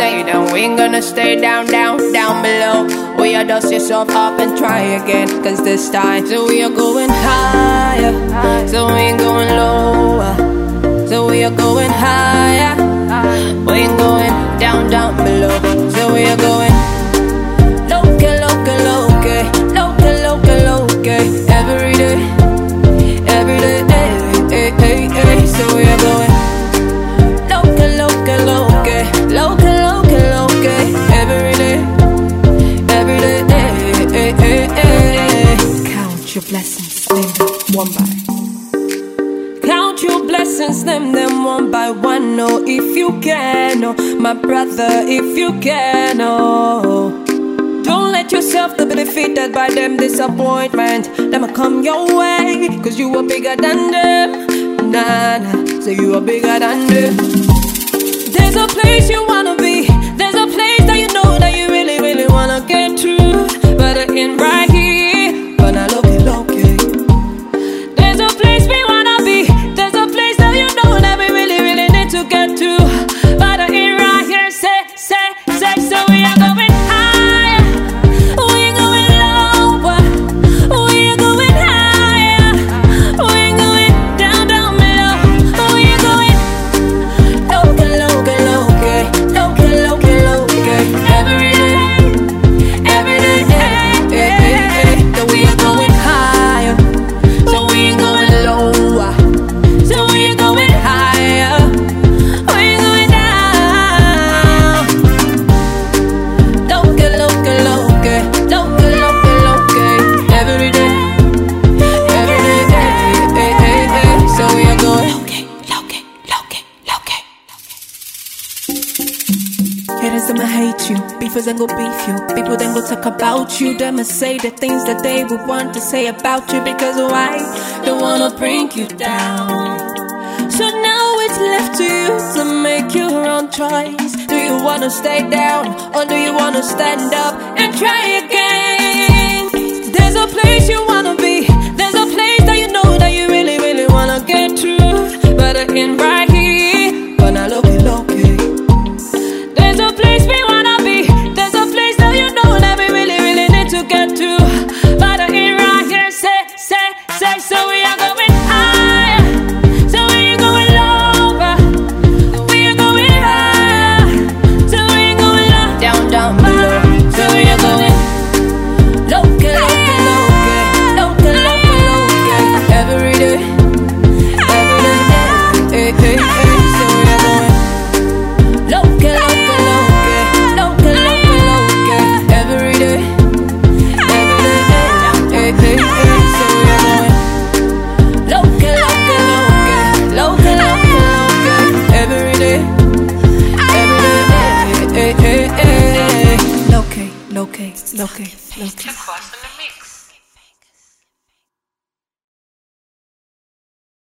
stay down. We ain't gonna stay down, down, down below. We are dust yourself up and try again. Cause this time, so we are going higher. So we ain't going lower. So we are going higher. We ain't going down, down below. So we are going loca, loca, loca, loca, loca, loca. Every day, every day, hey, hey, hey. So we are going loca, loca, loca, loca, loca, loca. Every day, hey, hey, hey. Count your blessings, name them one by. Count your blessings, name them one by one. Oh, if you can, oh, my brother, if you can, oh. Don't let yourself be defeated by them disappointment. Them will come your way, cause you are bigger than them. Nah, nah, so you are bigger than them. There's a place you wanna be. There's a place that you know that you really, really wanna get to. But it ain't right here, but now look it, look it. There's a place we wanna be. There's a place that you know that we really, really need to get to. But it ain't right here, say, so we are going higher. We ain't going lower. We are going higher. We ain't going down, down below. We are going loca, loca, loca, loca, loca, loca. Every day, hey, hey, hey. So we are going higher. So we ain't going lower. So we are going higher. We ain't going down. Loca, loca, loca, loca, loca, loca. Every day, hey, hey, hey. So we are going loca, loca, loca. Haters them hate you, beefers then go beef you. People then go talk about you. Them say the things that they would want to say about you. Because why? They wanna bring you down. So now it's left to you to make your own choice. Do you wanna stay down, or do you wanna stand up and try again? There's a place you wanna be. There's a place that you know that you really, really wanna get to. But it ain't right here, but now look it, look it. There's a place we wanna be. There's a place that you know that we really, really need to get to. But it ain't right here, say, so we are going higher. So we are going lower. We are going higher. So we are going low, down, down below. So we are going loca, loca, loca, loca, loca, loca. Every day, hey, hey, hey. So we are going loca, loca, loca, loca, loca, loca. Every day, hey, hey, hey. So we are going loca, loca, loca, loca, loca, loca. Every day, hey, hey, hey. Loca, loca, loca, loca. Boss in the mix.